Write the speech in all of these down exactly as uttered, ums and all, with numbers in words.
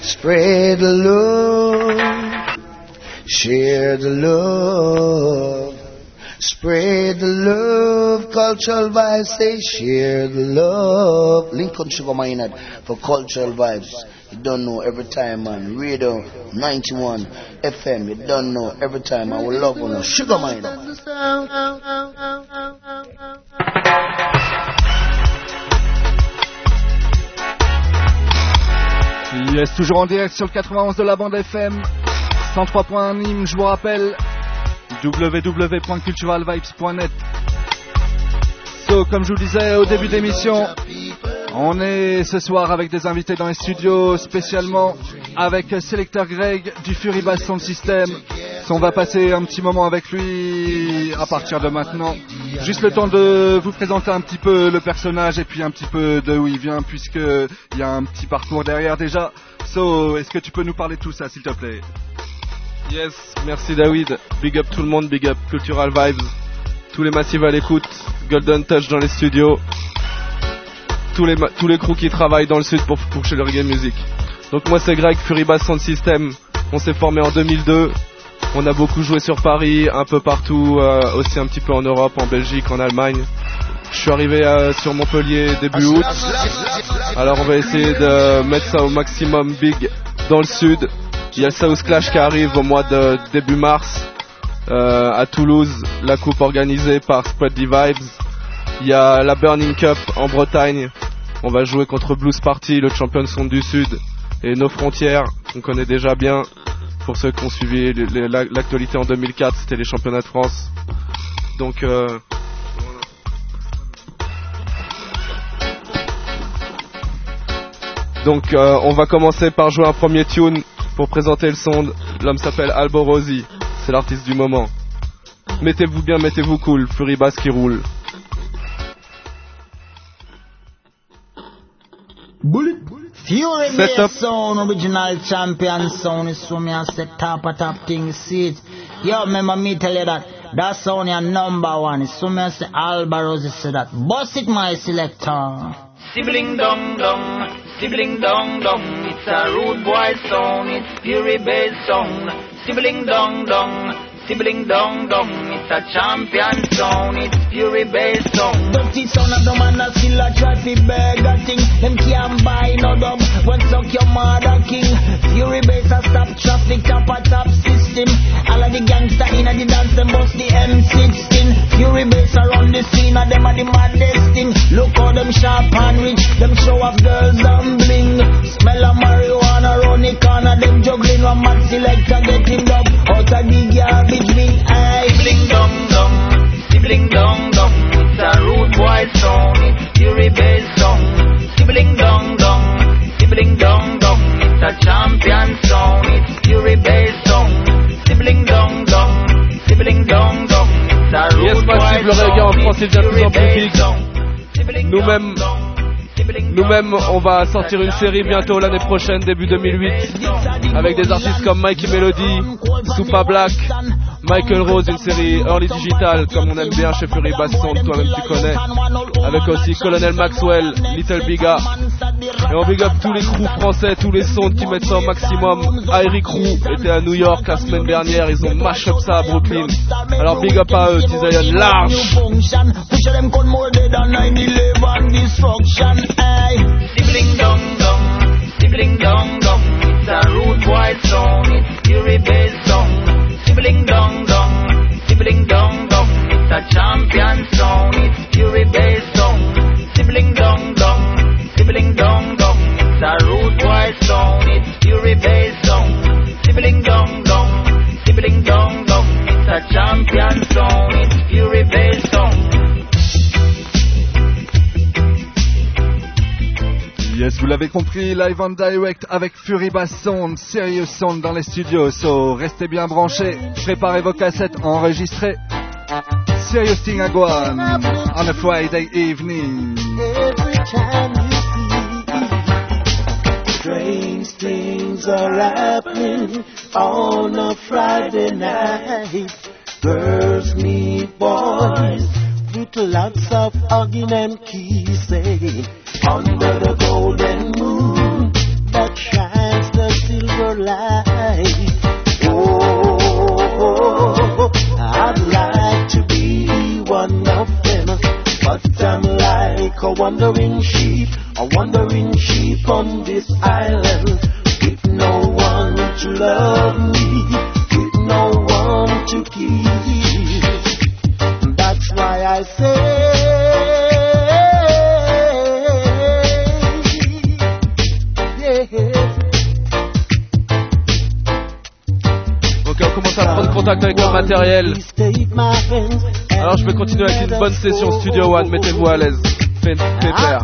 Spread the love, share the love. Spread the love, cultural vibes, say share the love. Lincoln Sugar Minot for cultural vibes. You don't know every time, man. Radio ninety-one F M, you don't know every time. I will love on Sugar Minot. Yes, toujours en direct sur le quatre-vingt-onze de la bande F M, cent trois point un Nîmes, je vous rappelle. w w w point cultural vibes point net. So, comme je vous le disais au début d'émission, on est ce soir avec des invités dans les studios, spécialement avec Selector Greg du Fury Bass Sound System. So, on va passer un petit moment avec lui à partir de maintenant. Juste le temps de vous présenter un petit peu le personnage et puis un petit peu de où il vient, puisqu'il y a un petit parcours derrière déjà. So, est-ce que tu peux nous parler de tout ça, s'il te plaît? Yes, merci David, big up tout le monde, big up Cultural Vibes, tous les massifs à l'écoute, Golden Touch dans les studios, tous les, ma- tous les crews qui travaillent dans le sud pour pousser le reggae music. Donc moi c'est Greg, Fury Bass Sound System, on s'est formé en deux mille deux, on a beaucoup joué sur Paris, un peu partout, euh, aussi un petit peu en Europe, en Belgique, en Allemagne. Je suis arrivé euh, sur Montpellier début août, alors on va essayer de mettre ça au maximum big dans le sud. Il y a le South Clash qui arrive au mois de début mars euh, à Toulouse, la coupe organisée par Spread the Vibes. Il y a la Burning Cup en Bretagne, on va jouer contre Blues Party, le champion Sound du Sud, et Nos Frontières, on connaît déjà bien. Pour ceux qui ont suivi les, les, l'actualité en deux mille quatre, c'était les championnats de France. Donc euh, Donc euh, on va commencer par jouer un premier tune. Pour présenter le son, l'homme s'appelle Alborosi, c'est l'artiste du moment. Mettez-vous bien, mettez-vous cool, Fury Bass qui roule. Bullet. Fury Bass sound, original champion sound, is so me I say top of top thing, see it. Yo, remember me tell you that, that sound your number one, is so me I say Alborosi say that. Bust it my selector. Sibling dong dong, sibling dong dong, it's a rude boy song, it's Fury Bass song. Sibling dong dong, sibling dong dong, it's a champion song, it's Fury Bass song. Dirty son of the man that still a try fi beg a thing, them can't buy no dub, when suck your mother king. Fury Bass a stop traffic, top a top system. All of the gangsta inna the dance, them bust the M sixteen. Fury Bass around the scene, and them a the maddest thing. Look how them sharp and rich, them show off girls and bling. Smell of marijuana round the corner, them juggling one mad selector getting dub out of the garbage bin. Aye. Sibling dong dong, sibling dong dong, it's a rude boy song, it's Fury Bass song. Sibling dong dong, sibling dong dong, it's a champion song, it's Fury Bass song. Sibling dong dong, sibling dong dong, it's a rude Yes, boy massif, le reggae en France est de plus en plus big. song. Nous-mêmes, nous-mêmes, on va sortir une série bientôt l'année prochaine, début deux mille huit, avec des artistes comme Mikey Melody, Supa Black, Michael Rose, une série early digital comme on aime bien chez Fury Bass Sound, toi-même tu connais, avec aussi Colonel Maxwell, Little Biga, et on big up tous les crews français, tous les sons qui mettent ça au maximum. Irie Crew était à New York la semaine dernière, ils ont mash up ça à Brooklyn, alors big up à eux, Zion large. Sibling dong dong, sibling dong dong, it's a rude boy song, it's Fury Bass song. Sibling dong dong, sibling dong dong, it's a champion song, it's Fury Bass song. Sibling dong dong, sibling dong dong, it's a rude boy song, it's Fury Bass song. Sibling dong dong, sibling dong dong, it's a champion song, it's Fury Bass song. Yes, vous l'avez compris, live on direct avec Fury Bass Sound, Serious Sound dans les studios. So, restez bien branchés, préparez vos cassettes enregistrées. Serious thing I go on, on a Friday evening. Every time you see strange things are happening on a Friday night. Girls meet boys with lots of hugging and kissing under the golden moon that shines the wandering sheep, a wandering sheep on this island, with no one to love me, with no one to keep. That's why I say, Ok, on commence à prendre contact avec le matériel. Alors je vais continuer avec une bonne session Studio One, mettez-vous à l'aise. Faites pépère.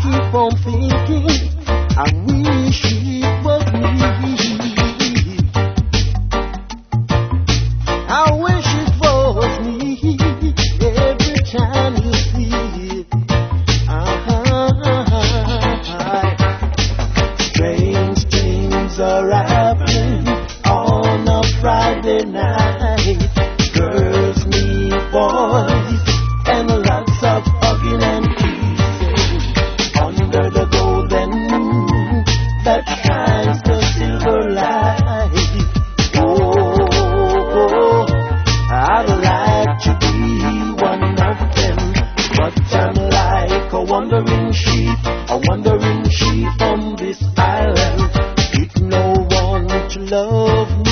Friday night, girls meet boys, and lots of hugging and kissing under the golden moon that shines the silver light. Oh, oh, I'd like to be one of them, but I'm like a wandering sheep, a wandering sheep on this island, with no one to love me,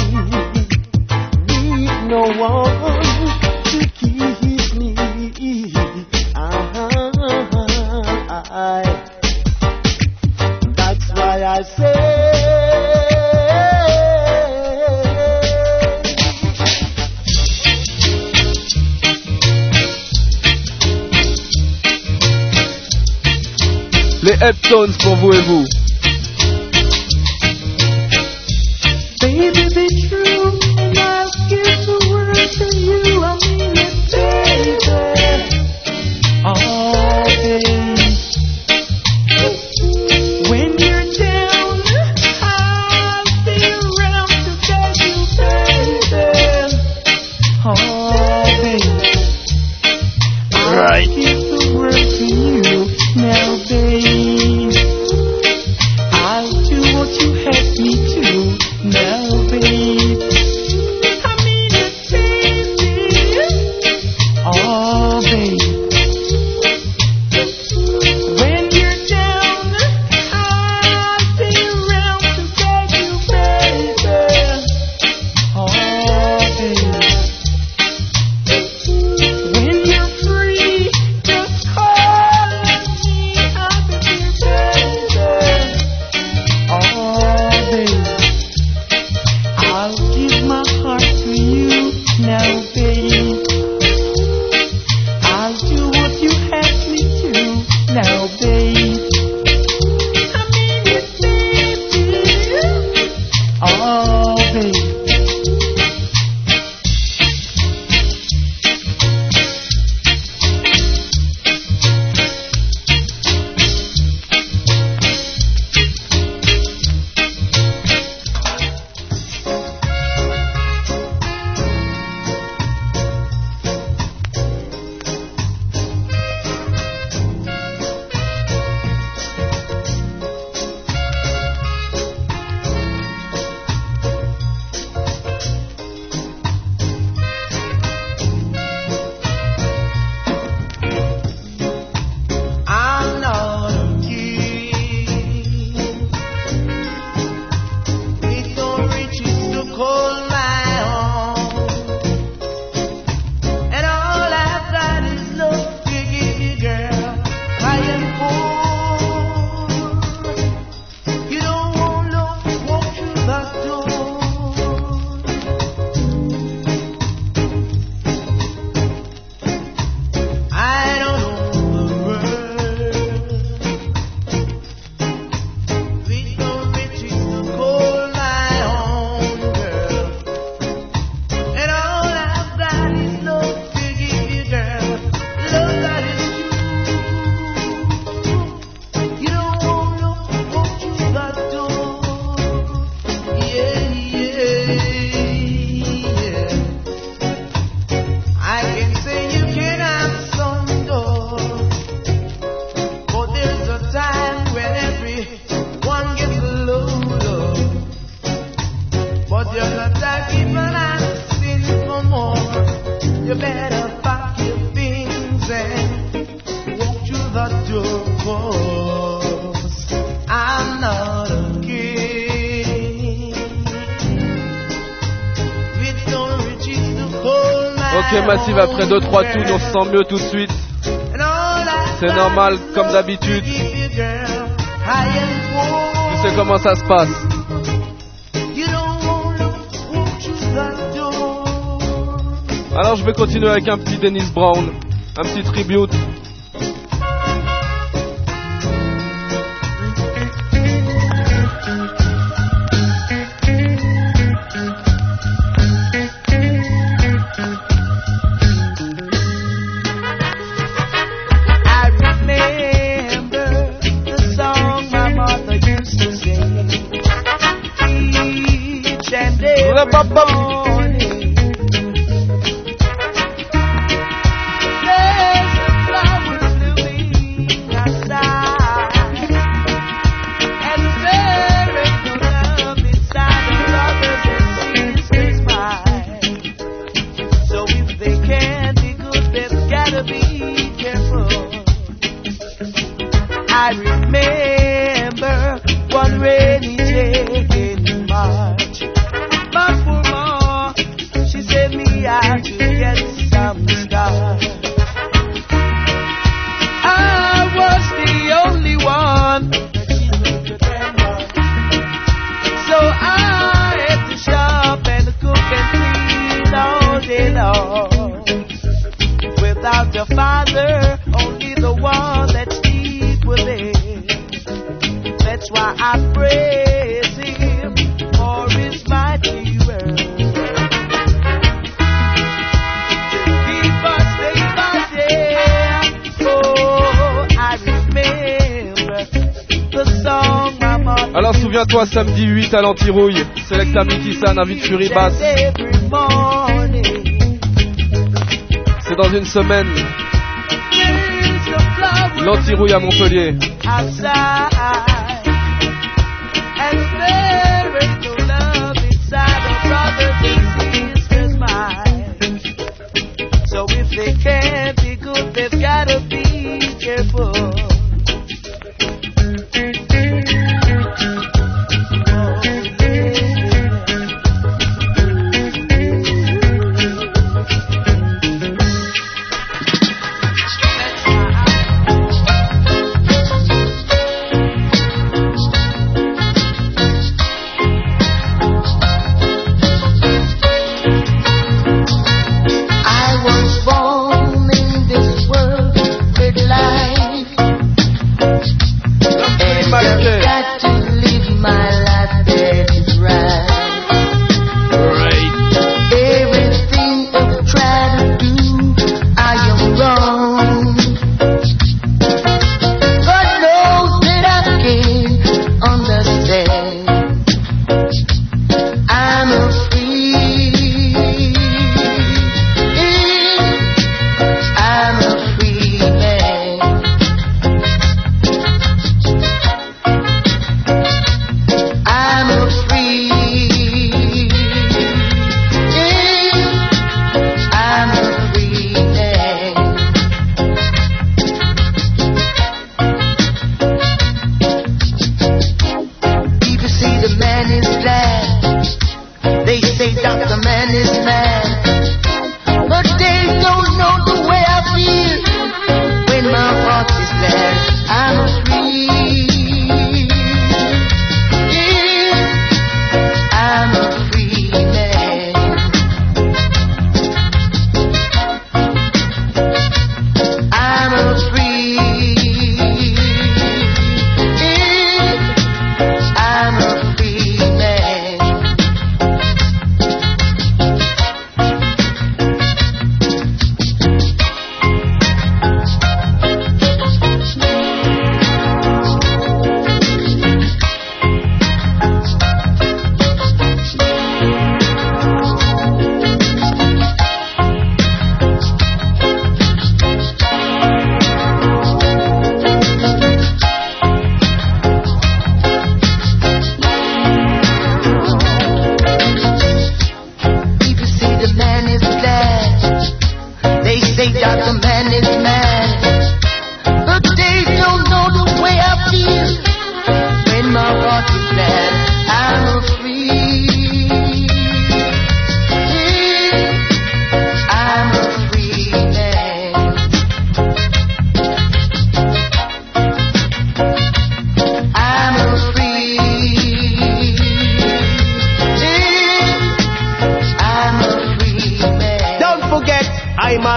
no one to kiss me. I, that's why I say, les Heptones pour vous et vous. Baby, be true, and I'll give the word to you. I mean it, baby. All day. When you're down, I'll be around to beg you, baby. All day. I'll give the word to you now, baby. Ok, Massive, après deux trois tours, on se sent mieux tout de suite. C'est normal, comme d'habitude. Tu sais comment ça se passe. Alors je vais continuer avec un petit Dennis Brown, un petit tribute. Souviens-toi, samedi huit à l'Antirouille, Selecta Mikisan, invite Fury Bass. C'est dans une semaine. L'Antirouille à Montpellier. So if they can't be good, they've gotta be careful.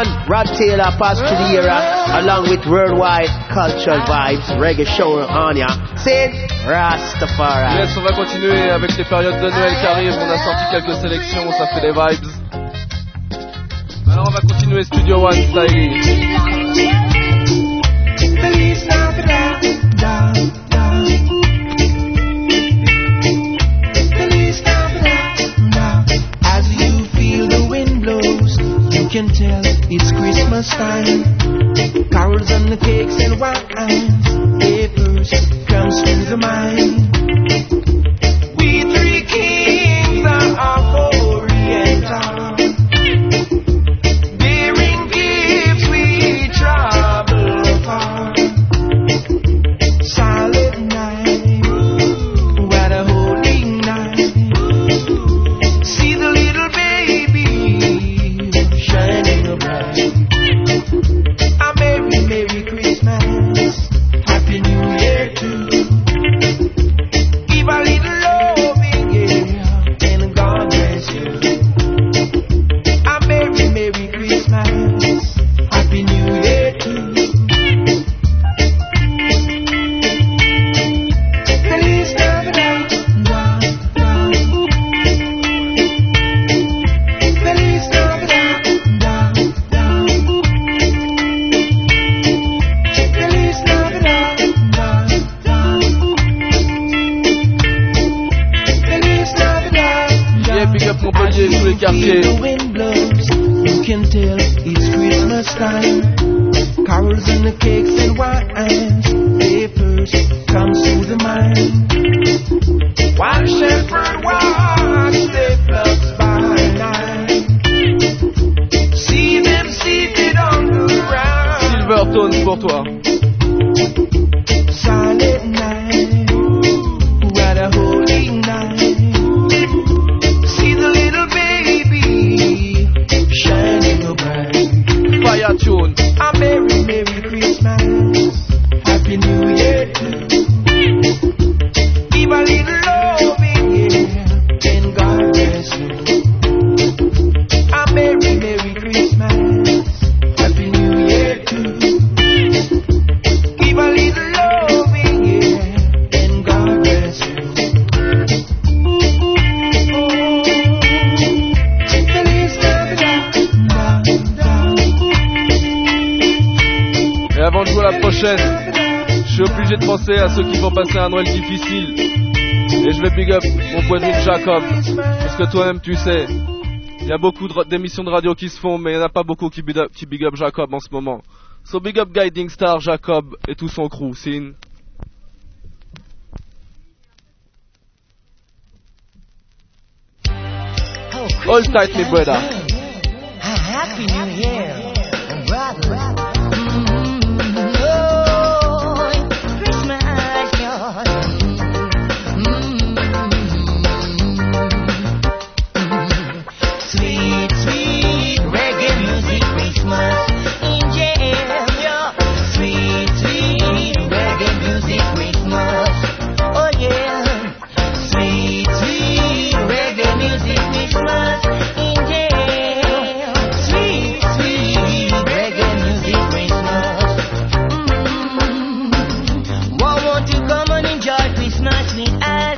man, Rod Taylor pass through the era along with Worldwide Cultural Vibes, Reggae Show on ya. C'est Rastafari. Yes, on va continuer avec les périodes de Noël qui arrivent. On a sorti quelques sélections, ça fait des vibes. Alors on va continuer Studio One style. As you feel the wind blows, you can tell it's Christmas time. Carols and the cakes and wines, papers comes to the mind. We three kings are of Oriental, bearing gifts we travel far. Silent night, what a holy night. See the little baby shining bright. A merry, merry Christmas, Happy New Year too. Give a little loving, yeah, and God bless you. A merry, merry Christmas, Happy New Year too. Feliz Navidad, da, da. Feliz Navidad, da, da. Feliz Navidad, da, da. Feliz Navidad, da. Yeah, big up Montpellier, tous les quartiers. The wind blows, you can tell it's Christmas time. Carols and the cakes and wines, papers comes to the mind. While shepherd watch they flocks by night, see them seated on the ground. Silvertone pour toi. Silent night, what a holy night. See the little baby shining bright. Fire tune. A merry, merry Christmas, Happy New Year too. Give a little loving, yeah, and God bless you. A merry, merry Christmas, Happy New Year too. Give a little loving, yeah, and God bless you. Feliz Navidad, da, da. Et avant de jouer la prochaine, je suis obligé de penser à ceux qui vont passer un Noël difficile. Et je vais big up mon voisin Jacob. Parce que toi-même tu sais, il y a beaucoup de- d'émissions de radio qui se font, mais il n'y en a pas beaucoup qui big up, qui big up Jacob en ce moment. So big up Guiding Star, Jacob et tout son crew. Sin. Hold tight, me brother. Happy New Year, brother. Mm, oh, Christmas, Lord. Mm, sweet, sweet reggae music, Christmas in jail, yeah. Sweet, sweet reggae music, Christmas. Oh yeah. Sweet, sweet reggae music, Christmas in jail. Sweet, sweet reggae music, Christmas. Mm. Why won't you come and enjoy Christmas with us?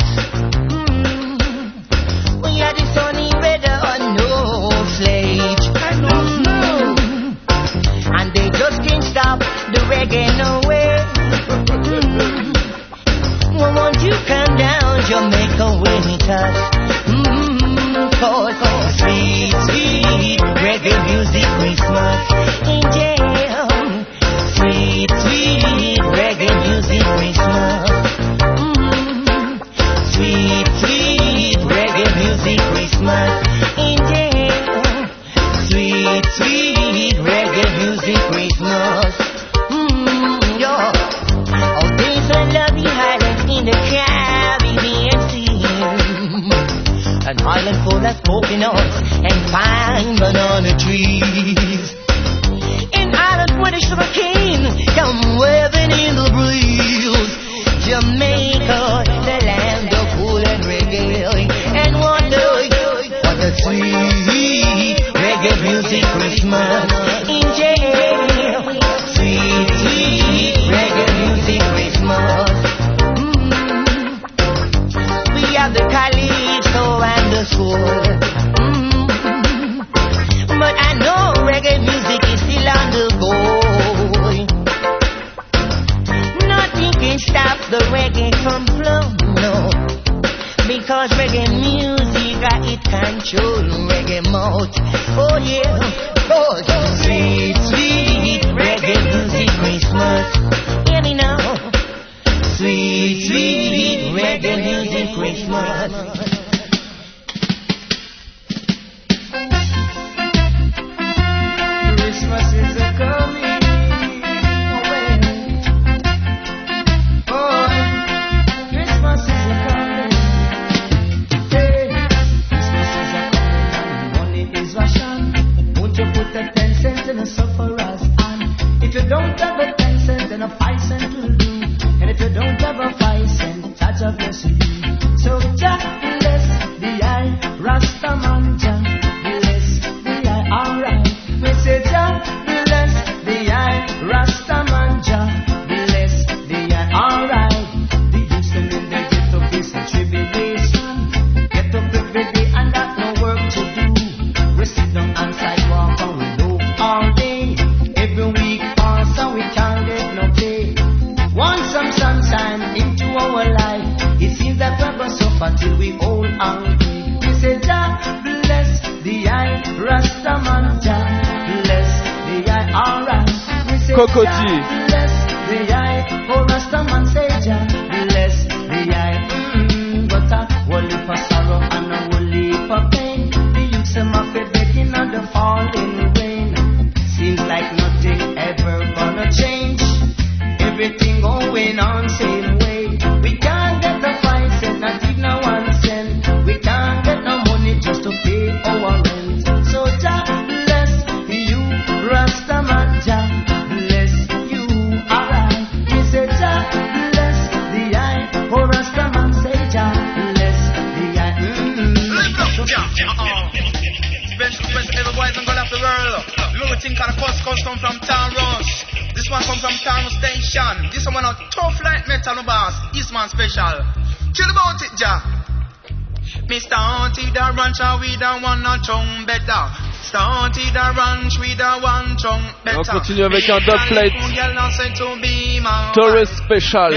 Mm. We are the sunny weather on no sledge. I don't know. And they just can't stop the reggae nowhere. Mm. Why won't you come down Jamaica with us? Mm, cause oh, sweet, sweet reggae music Christmas in jail. Sweet, sweet reggae music Christmas. Mm, sweet, sweet reggae music Christmas in jail. Sweet, sweet reggae music Christmas. Mm, yo. Oh, there's a lovely island in the Caribbean Sea. An island full of coconuts and fine banana trees. An island where the sugar cane come waving in the breeze. Jamaica, the land of cool and reggae and wonder. What a sweet reggae music Christmas in Jamaica it control reggae mouth. Oh yeah, oh sweet, sweet reggae music Christmas. Hear me now. Sweet, sweet reggae music Christmas. Christmas is a coming. Oh, Christmas is a coming. Hey, Christmas is a coming. Money is ration. Won't you put the ten cents in a sufferer's hand? If you don't have a ten cents, then a five cent will do. And if you don't have a five cent, touch a bless you. So Jah bless the eye, Rastaman Jah bless the eye. Alright, we say Jah bless the eye, Rastaman Jah bless the eye. Alright, the youths them in the ghetto facing tribulation, get up every day and got no work to do. We sit down on sidewalk and we loaf all day. Every week pass and we can't get no pay. Want some sunshine into our life. It seems that we're gonna suffer till we old and gray. We say Jah bless the eye, Rastaman Jah bless the eye. Alright. We say Jah bless the eye, oh Rastaman say Jah bless the eye. Mm-hmm. But a whole heap of sorrow and a whole heap of pain. The youths them have been begging on the falling rain. Seems like nothing ever gonna change. Everything going on same way. We can't get the five cent, not even a one cent. We can't get no money just to pay our rent. So Jah bless you, Rastaman Jah bless you. Alright, we say Jah bless the eye, oh Rastaman say Jah bless the eye. Mm-hmm. Special request to every boys and girl of the world. Little thing called a cost comes come from Town Rush. This one come from Town Station. This one a tough like metal boss. Eastman special. Chill about it, Jah. Mister Auntie the rancher with a one a tongue better. Started the ranch with a one tongue better. On continue avec un dub plate. Taurus Special.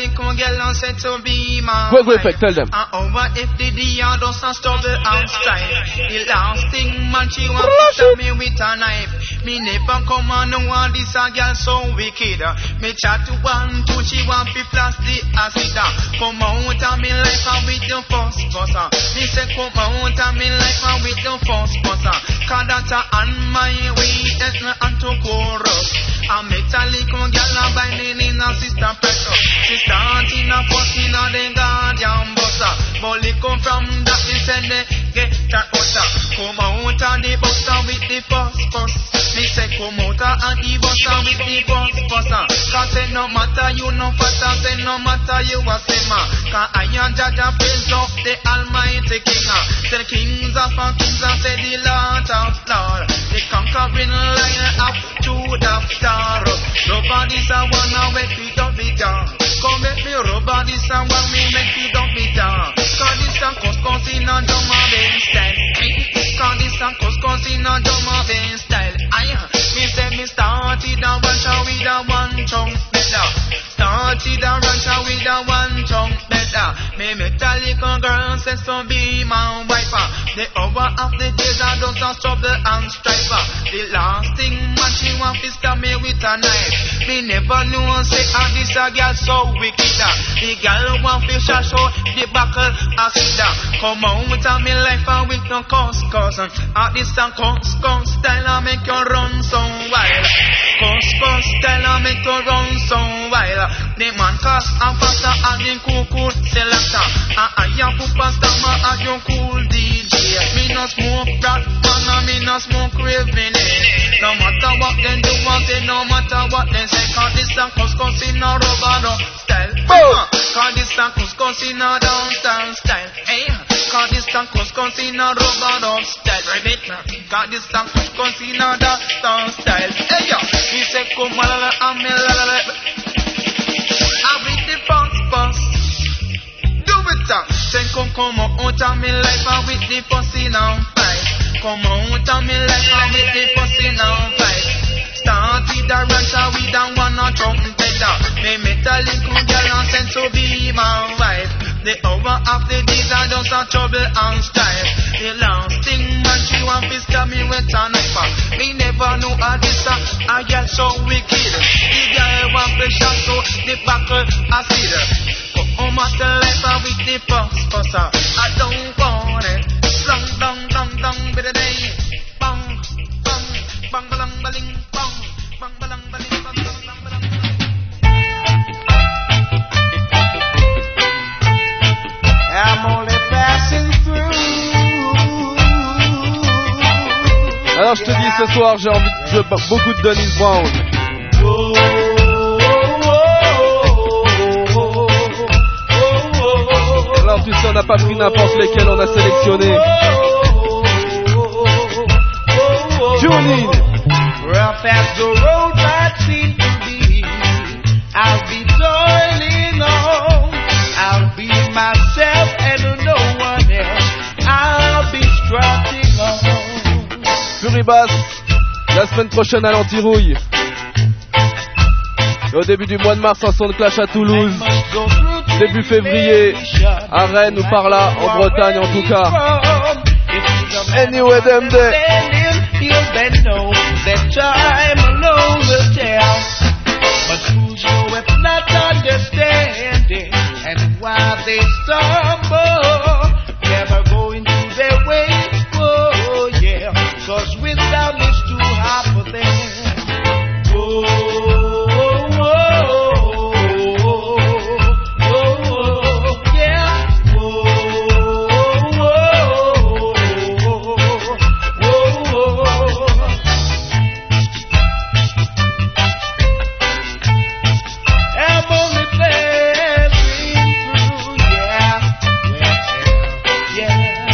Go go effect, tell them. Over F D D I don't struggle and strive. The last thing man she want to stab me with a knife. Me never come on no one this a girl so wicked. Me chat to one two she want to flash the acid. Come out of me life and with the first buzzer. Me say come out of me life and with the first buzzer. Cause that's on my way it's not on to chorus. A metallic girl a binding in a sister pressure. She starting a fucking on the guardian buzzer. But they come from that they send they get that butter. Come out of the buster with the first bus. Me say come out of the buster with the first buster. Cause say no matter you no fatter, say no matter you a sema. Cause I am Jaja praise up the Almighty King. Say the kings of our kings and say the Lord of Lord. The conquering lion up to the star. Nobody's a one now make me don't be down. Come make me nobody's a one me make me don't be down. Cause this a cause cause in a drum of style. Cause this a cause cause in a drum of style. I me say me started a rancher with a one tongue better. Started a rancher with a one tongue better. Me metallic girl says to be my wife. The hour of the days I don't trouble and strife. The last thing man she want to stab me with a knife. Me never knew say ah this a girl so wicked. The girl want to show the buckle acid. Come out of me life and with no cause cause. Ah this a cause cause style I make you run so wild. Cause cause style I make you run so wild. The man cause and faster and the cool cool selector. Ah I am Pupa Stammer and you cool D J. Me no smoke brat man and me no smoke raving. No matter what they do and say no matter what they say. Cause this a cause cause in a rubber style. Cause this a cause cause in a downtown style. Hey, cause this a cause cause in a rubber style. Right? Cause this a cause cause in a downtown style. Hey yo, me say come la la la me la la la. I beat the bounce bounce. Do it up. Say come come out of me life and with the pussy now fight. Come out of me life and with the pussy now fight. Start with the rancher with a one a trumpet. Me metallic girl and sent to be my wife. The hour of the days are just a trouble and strife. The last thing man she want to stab me with a knife. Me never know how this a, a girl so wicked. The girl want pressure so the buckle acid. But home at the life with the first pusser. I don't want it. Long, long, long, long, bit of day. Bang, bang, bang, bang, bang, bang, bang, bang, bang, bang, bang, bang, bang. I'm only passing through. Alors je te dis ce soir j'ai envie de jouer beaucoup de Dennis Brown. Oh, Alors tu sais on n'a pas pris n'importe lesquels, on a sélectionné. Tune in. Rough as the road that seems to be, I'll be toiling on. I'll be myself and no one else. I'll be strutting on. Pluribas, la semaine prochaine à l'Antirouille. Et au début du mois de mars, un son de clash à Toulouse. Début février, à Rennes ou par là, en Bretagne en tout cas. Anyway, them there. But who's knoweth not understanding, and while they stumble, never going to their way. Oh yeah, 'cause wisdom is too hard for them. Oh, oh, oh, oh, oh, oh, yeah. Oh, oh, oh, oh, oh, oh. I'm only passing through, yeah, yeah, yeah.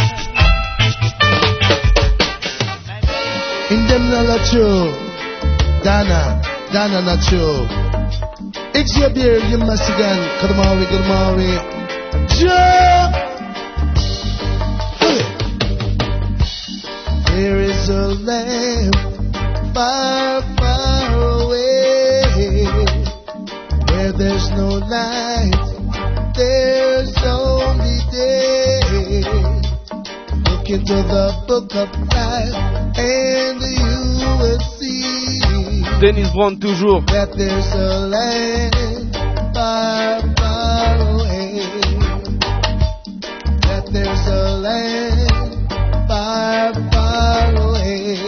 In them Nacho, Dana, Dana Nacho. It's your beer, you must again. Good morning, good morning. Joe! There is a land far, far away, where there's no night, there's only day. Look into the book of life and you will see Dennis Brown toujours. that there's a land far, far away, that there's a land far, far away.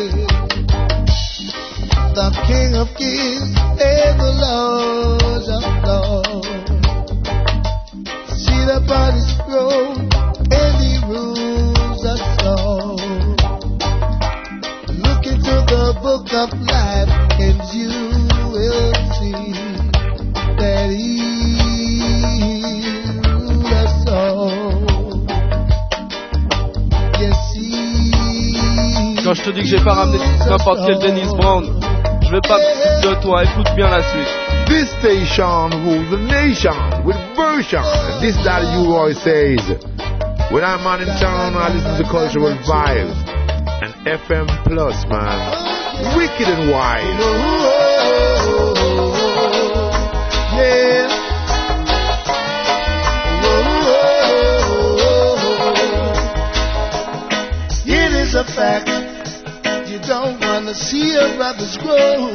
The King of Kings and the Lord of Lords sit upon his throne and he rules us all. Look into the book of life and you will see that he rules us all. Yes, he Quand je te dis que j'ai pas ramené n'importe quel Dennis Brown, je vais pas me foutre de toi, écoute bien la suite. This station rules the nation with version. This that you always says. When I'm on in town, I listen to cultural vibes. And F M Plus, man. Wicked and wide. yeah. It is a fact you don't want to see your brothers grow.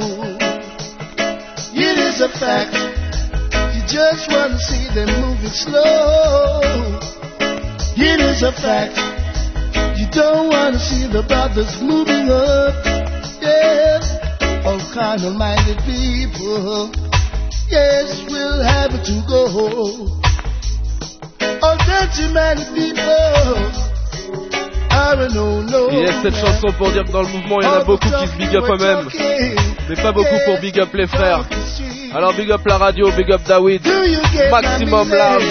It is a fact you just want to see them moving slow. It is a fact you don't want to see the brothers moving up. Yes, all carnal-minded people, yes, we'll have to go. All dirty-minded people. Il y a cette chanson pour dire que dans le mouvement il y en a beaucoup qui se big up eux-mêmes, mais pas beaucoup pour big up les frères. Alors big up la radio, big up David, maximum large.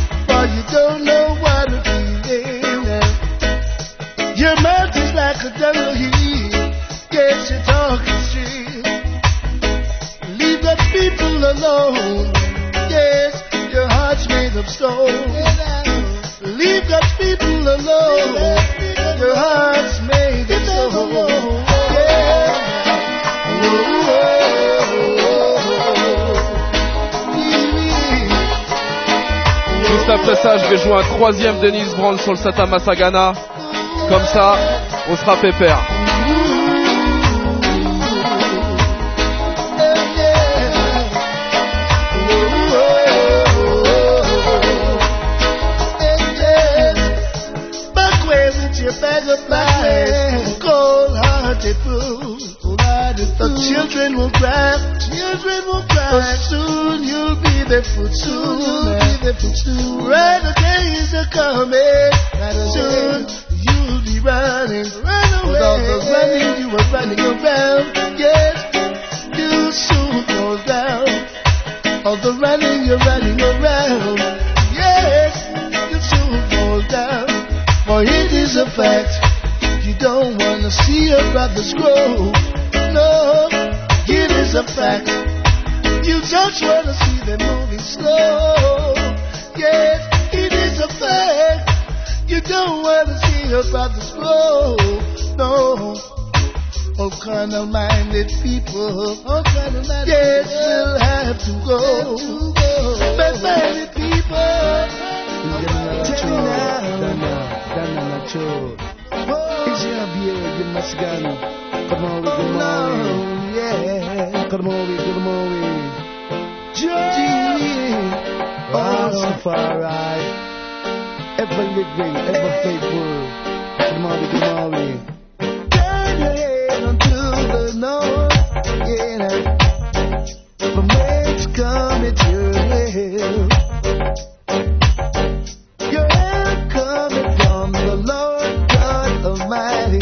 Your mouth is like a devil heat, yes, you're talking shit. Leave the people alone, yes, your heart's made of stone. Leave God's people alone. Your heart's made of stone. Yeah. Juste après ça, je vais jouer un troisième Dennis Brown sur le Satama Sagana. Comme ça, on sera pépère. The children will cry, children will cry. But soon you'll be there for soon you'll be there for soon. Brighter days are coming. Soon you'll be running, run away. With all the running you were running around, yes, you'll soon fall down. All the running you're running around, yes, you'll soon fall down. For it is a fact, you don't wanna see your brothers grow. No, it is a fact. You just wanna see them moving slow. Yes, it is a fact. You don't wanna see your brothers grow. No, all carnal-minded people. All carnal-minded yes, will have to go. But many people. Tell me now, Dana, Dana Nacho. It's your beer, you must go. Come on, we come on, yeah. Come on, we come on, we. Johnny, oh, far right. Ever living, ever faithful. Come on, we come on, we. Turn your head unto the north, yeah. From whence cometh your help? Your help cometh from the Lord God Almighty.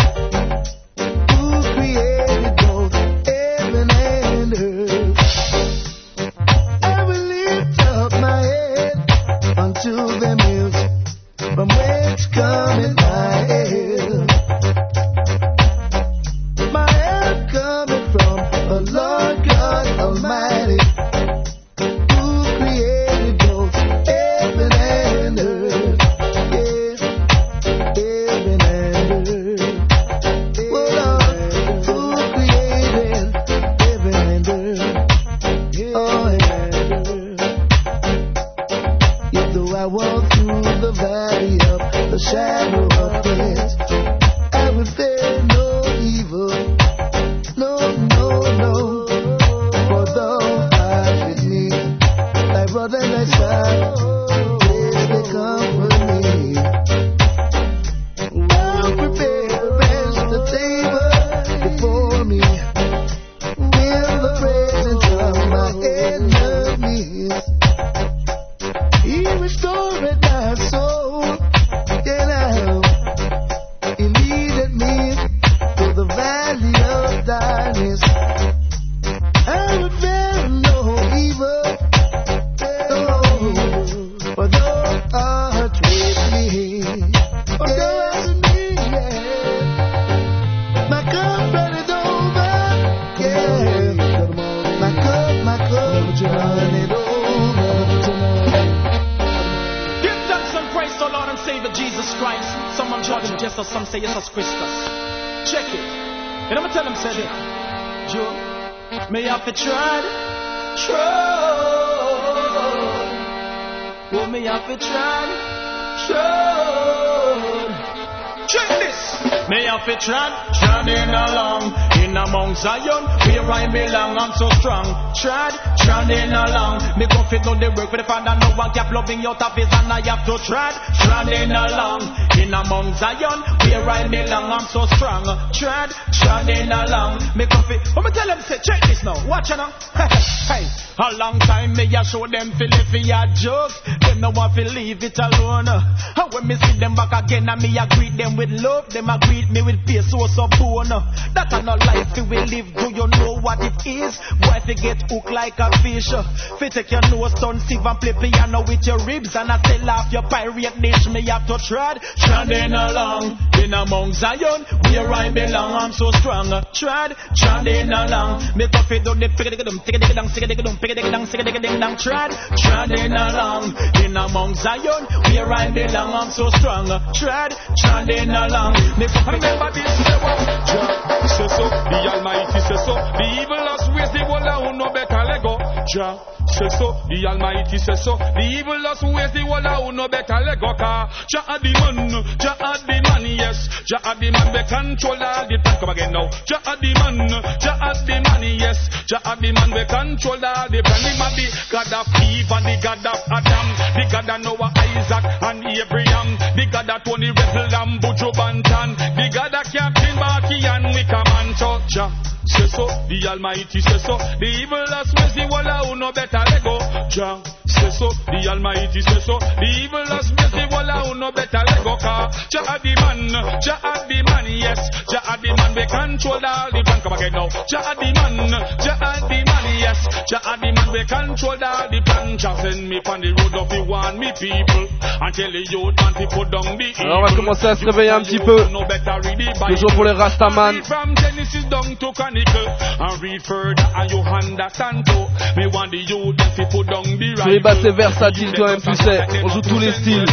To the hills, from whence cometh my help? My help cometh from the Lord God Almighty, who created both heaven and earth. Yes, heaven and earth. Oh Lord, who created heaven and earth. Oh, heaven and earth. Though I walk through the valley of the shadow of death, I will fear no evil, no, no, no. For thou art with me, thy brother and thy son, yes, they comfort me. Will prepare the table before me, will the presence of my enemies. He restored my soul, and now He leaded me to the valley of darkness. I would fear no evil, no, for thou art with me. For thou art with me, yeah. My cup runneth over, yeah. My cup, my cup runneth over. So Lord and Savior Jesus Christ. Some of judge him Jesus, some say Jesus Christus. Check it. And I'm gonna tell him, said it. Joe, may I have to try, try. Oh, may I have to try, try. Check this. May I have to try, treading along in among Zion, where I belong. I'm so strong. Trad, treading along. Me go fit on the work for the Father. No one kept loving your top is and I have to trad, treading along in among Zion, where I belong. I'm so strong. Trad, treading along. Me go fit. Let me tell them, say, check this now. Watch it now. Hey, a long time me I show them feel if he a joke. Them no want to leave it alone. And when me see them back again, and me I greet them with love. Them I greet me with face so so bone. That a no life we will live. Do you know what it is? Why to get hooked like a fish? Fi take your nose down, sieve and play piano with your ribs, and I tell off your pirate dish. Me have to trad, treading along in among Zion, where I belong. I'm so strong. Trad, treading along. Me coffee do the pick it dum, pick it dum, pick it dum, pick it dum, pick it dum, trad, treading along in among Zion, where I belong. I'm so strong. Trad, treading along. Me coffee remember this. Jah says so, the Almighty says so. The evil has ways the world who no better let go. Jah say so, the Almighty say so. The evil lost ways, the one who no better let go car. Jah a the man, Jah a the man, yes. Jah a the man, we control all the plan. Come again now. Jah a the man, Jah a the man, yes. Jah a the man, we control all the plan. Him a the God of Eve and the God of Adam, the God of Noah, Isaac and Abraham, the God of Tony Rebel and Buju Banton, the God of Captain Barky and Wickerman. So Jah say so, the Almighty say so. The evil lost ways, the one who no better let go. Jah say so, the Almighty say so. The evil lost ways, the one who no better let go. Car Jah a the man, Jah a the man, yes. Jah a the man, we control all the plan. Come again now. Jah a the man, Jah a the man, yes. Jah a the man, we control all the plan. Jah send me on the road of the one me people and tell the youth man to put down the evil. Alors on va commencer à se réveiller un petit peu. Toujours pour les Rastaman. From Genesis down to Chronicle and read further and you understand too. Me want the youth to put down the right. Tous les basses et versatiles toi-même tu sais. On joue tous les styles.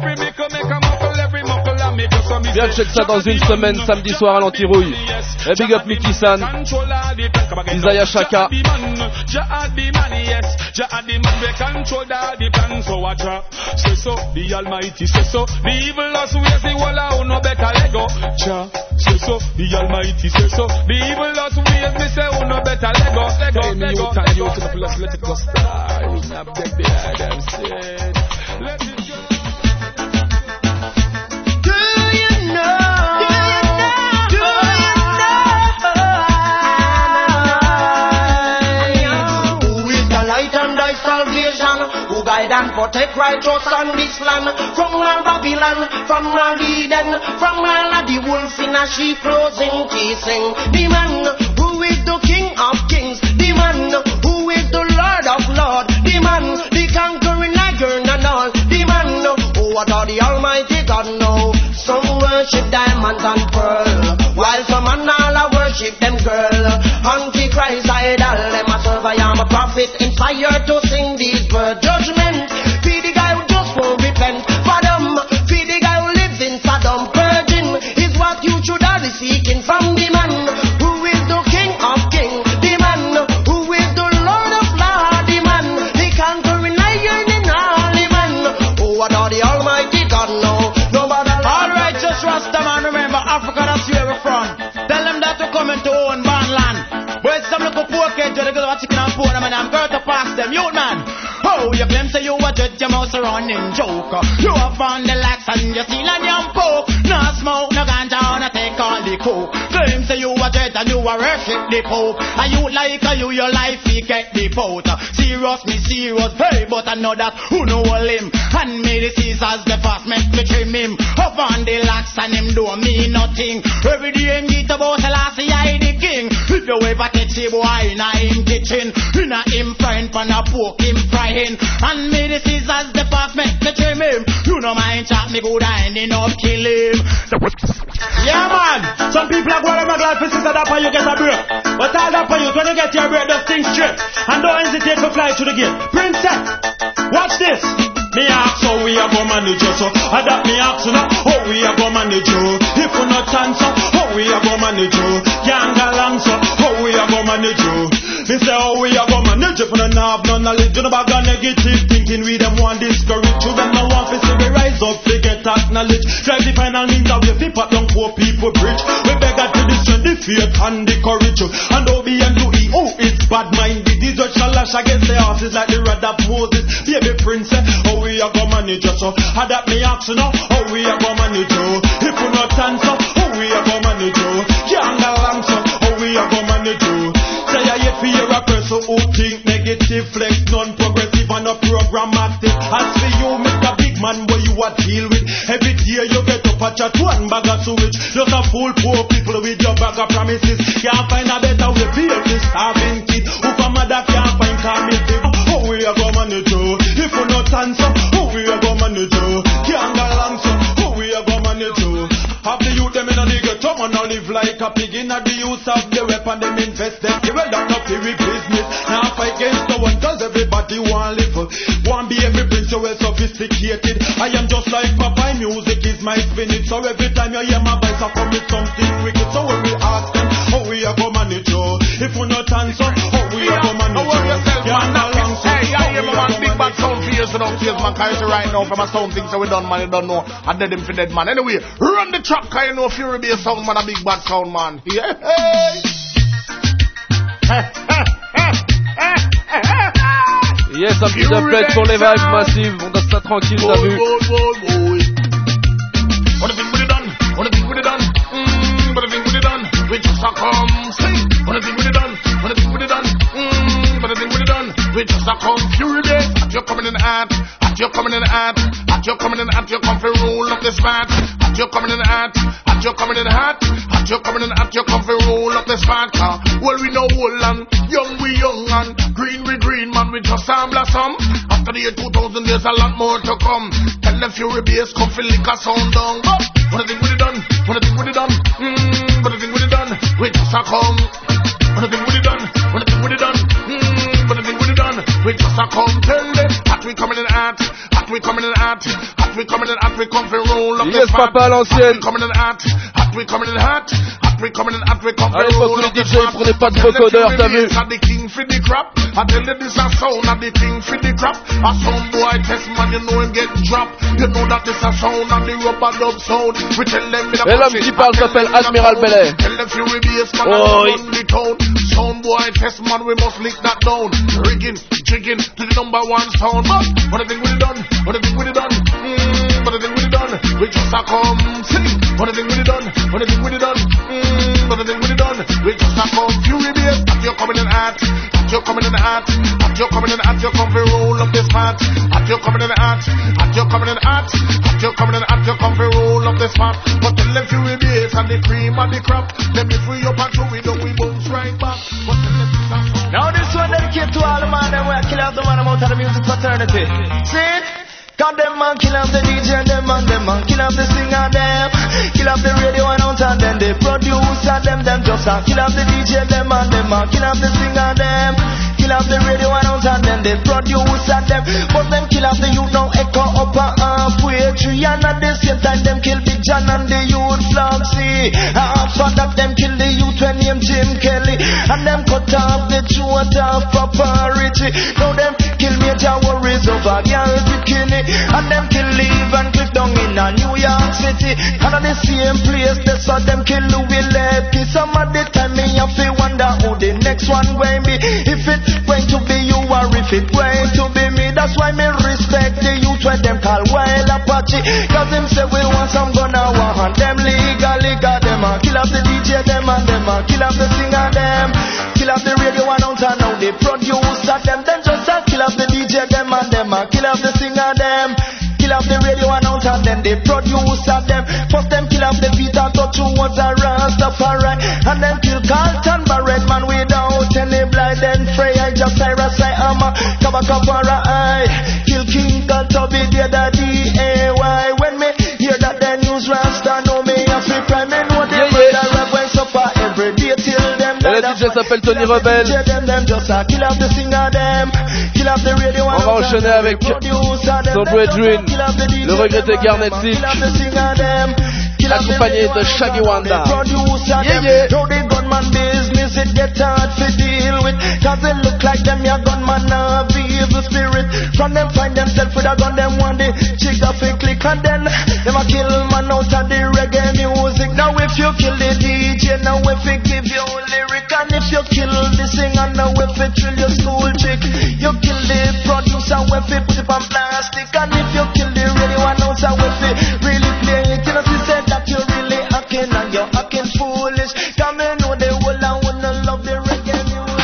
Viens check ça dans une semaine, samedi soir à l'Antirouille. Et big up Mickey San, Isaiah Shaka. Jah a the man, yes. Jah a the man, we control all the plans. So what Jah say so, the Almighty say so. The evil lost ways, the one who no better let go. Jah say so, the Almighty say so. The evil lost ways, me say who no better let go. Let go, let go, let go. Let it go, star. You not beg the Adam said. Let it go. Do you know? Do you know? Who is the light and thy salvation? Who guide and protect righteous on this land? From all Babylon, from all Eden, from all of the wolf in a sheep clothing, chasing the man who is the King of Kings, the man who is the Lord of Lords, the man, the conquering lion and all, the man who what are the Almighty God know. Some worship diamonds and pearl, while some and all I worship them girl. Antichrist idol, them a serve. I am a prophet inspired to sing these words. Judgment, feed the guy who just won't repent. For them, feed the guy who lives in Sodom. Purging is what you should all be seeking from the man who is the King of Kings, the man who is the Lord of Lords, the man, the conquering lion and all, the man who what are the Almighty God know. Nobody. All right, just Rasta man, remember Africa, that's where we're from. Tell them that we're coming to own barn land. But some little poor kids, they're going to chicken and pork them and I'm going to pass them. You man, oh, you claim say you a judge your mouse running joker. You have found the lax and you steal and you poke. No smoke, no ganja, no take all the coke. Claim say you a judge and you a worship the pope. And you like a you, your life, you get the vote. Serious, me serious, hey, but I know that who know him. And me the Caesars, the fast make me trim him. Up on the lax and him do me nothing. Every day him get about the last I the king. If you ever catch a boy in a him kitchen, in a him frying pan a pork him frying. And me the Caesars, the fast make me trim him. You know mind chat me good and ending up kill him. Yeah man, some people are going to make life for sister that you get a break. But all that for you when you get your break, just think straight. And don't hesitate to fly to the gate. Princess, watch this. Me ask how we are gonna manage you, so adapt me ask you now, how we are gonna manage you. If we not answer, how we are gonna manage you. Can't go along, so how we are gonna manage you. Me say how we are gonna manage you. For no have no knowledge, you know bag of negative thinking. We them want discourage you, them no want to see we rise up, we get acknowledge. Drive the final means that we flip up young poor people bridge. We beg at the strength, the faith and the courage. And O B and to E, oh it's bad minded. These are shalash against the horses like the rod of Moses. Baby princess, how we are gonna manage you, so adapt me ask you now, how we are gonna manage you. If we not answer, how we are gonna manage you. Can't go along, so how we are gonna manage you. Say I hate for you a person who think negative, flex, non-progressive and not programmatic. As for you, Mister Big Man, what you are deal with. Every day you get up at chat one bag of sewage. Just a fool poor people with your bag of promises. Can't find a better way for you to starving kid. Who for mother can't find committed. How we are gonna manage you. If we not answer, how we are gonna manage you. Can't go along, so how we are gonna manage you. Have the youth them in a nigga tongue and live like a pig. In the use of the weapon them invest them. They well done up to business. Now fight against no one cause everybody want live. Want be every prince you well sophisticated. I am just like Popeye, music is my spinach. So every time you hear my voice I come with something wicked. So when we ask them how we are gonna manage you. If we not answer, how we are gonna manage you. Can't go along, so yeah, my man, big bad sound for years, you know, years, man, cause right now, from a sound thing, so we done, man, you don't know, I dead him for dead, man. Anyway, run the track, cause you know, Fury Bass sound, man, a big bad sound, man. Yeah, hey. Yes, un petit update pour les vibes massives, on danse ça tranquille, t'as vu. What the thing with it done? What the thing with it done? Mmm, what the thing with it done? We just a come sing. What the thing with it done? What the thing with it done? Mmm, what the thing with it done? We just a come Fury Bass. At you coming in at, at you coming in at, at you coming in at, you come for rule up this spot. At you coming in at, at you coming in at, at you coming in at, you come for rule up this spot. Well, we know old and young, we young and green, we green, man, we just a blossom. After the year two thousand, there's a lot more to come. Tell them Fury Bass, come for lick a sound down. What the thing with it done? What the thing with it done? Mmm, what the thing with it done? We just a come. What the thing with it done? What the thing with it done? Mmm, what the thing with it done? We just a come. Tell them at we coming in at, at we coming in at, at we coming in at, we come for roll up Yes, the spot. papa à l'ancienne. At we coming in at, at we coming in at, at we coming in at, we come for À l'époque où roll les up the D J ils spot. prenaient pas de vocodeur, t'as vu? At the king for the crap. I tell you this a sound at the king for the crap. A sound boy test man, you know him get dropped. You know that this a sound and the rubber dub sound. We tell them in a Et l'homme qui parle s'appelle Admiral Bellet. Tell them Fury Bass man, Oh, I run the town. Sound boy test man, we must lick that down. Rigging, jigging to the number one sound. But what the thing with it done? What the thing with it done? Mmm, what the thing with it done? We just a come sing. What the thing with it done? What the thing with it done? Mmm, what the thing with it done? We just a come Fury Bass. At you coming in at, at you coming in at, at you coming in at, you come for roll up this spot. At you coming in at, at you coming in at, at you coming in at, you come for roll up this spot. But tell them Fury Bass and the cream and the crop. Let me free up and throw it down, we bounce right back. But tell them this a song. Now this one dedicated to all the man them where kill out the man out of the music fraternity. See it? Cause them man kill off the D J, them man, them man kill off the singer, them kill off the radio announcer, and then the producer, them, them just a kill off the D J, them man, them man kill off the singer, them kill off the radio announcer, and then the producer, them but them kill off the youth now echo up a halfway tree, and at the same time them kill Big John and the youth Floxy. After that them kill the youth when named Jim Kelly, and them cut off the throat of Paparity. Now them kill Major Worries over girl bikini. And them kill Lee Van Cleef down in a New York City. And at the same place, that's what them kill Louis Lepke. Some of the time me have to wonder who the next one going be. If it going to be you or if it going to be me. That's why me respect the youth when them call Wild Apache. Cause them say we want some gun and want them legally. Got them a kill off the D J, them and them a kill off the singer, them kill off the radio announcer, now the producer, them then just a kill off the D J, them and them a kill off the singer, them kill off the radio announcer, then the producer, them first them kill off the Peter touch towards a Rastafari, and then kill Carlton Barrett man without any blind and Frey. I just Cyrus I am a Kabakapara, I kill King Galtobi the other D A Y. When me hear that the news Rasta know me a free prime, me know the brother rap when suffer every day till them. Et le D J s'appelle Tony Rebel. On va enchaîner avec Sandro Edwin, le regretté Garnet Silk, accompagné de Shaggy Wanda. Yeah, yeah. It get hard to deal with, cause it look like them ya gunman of evil spirit. From them find themselves with a gun, them one day chick off a click, and then them a kill man out of the reggae music. Now if you kill the D J, now if it give you a lyric, and if you kill the singer, now if it drill your school chick, you kill the producer, if it put it on plastic, and if you kill the radio announcer, if it really play it, you know she said that you're really hacking and you're hacking foolish. Come in know the whole and wanna love the reggae music.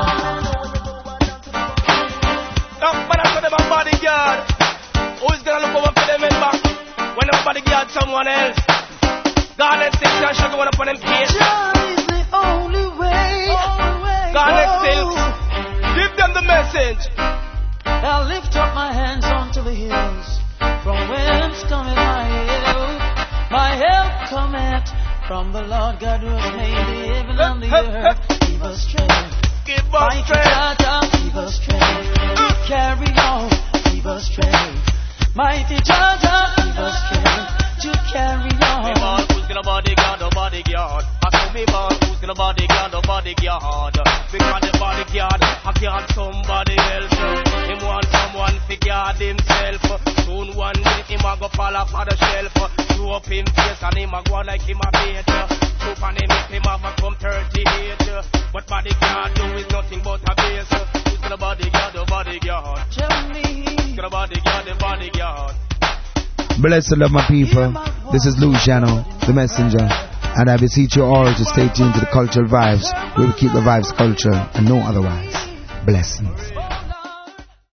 Now, man, I said them a bodyguard. Who's gonna look over for them in back when them bodyguard someone else? Garnet Silks and Shaggy Wanda up on them case. John is the only way. Garnet Silks, give them the message. I'll lift up my hands onto the hills, from whence cometh my help. My help cometh from the Lord God who has made the heaven and the earth. Give us strength. Give us strength. Give us strength. To carry on. Give us strength. Mighty Jaja. Give us strength. To carry on. Me born who's gonna bodyguard or bodyguard. I saw me born who's gonna bodyguard or bodyguard. Because the bodyguard I can't somebody else. Him want himself. Soon one day him a go fall off of the shelf. Throw up him face and him a go like him a bait. Soup and him if him have a come thirty-eight. What bodyguard do is nothing but a base. Who's the bodyguard, the bodyguard? Tell me. Who's the bodyguard, the bodyguard? Blessed love my people. This is Luciano, the messenger. And I beseech you all to stay tuned to the cultural vibes. We will keep the vibes cultural and no otherwise. Blessings.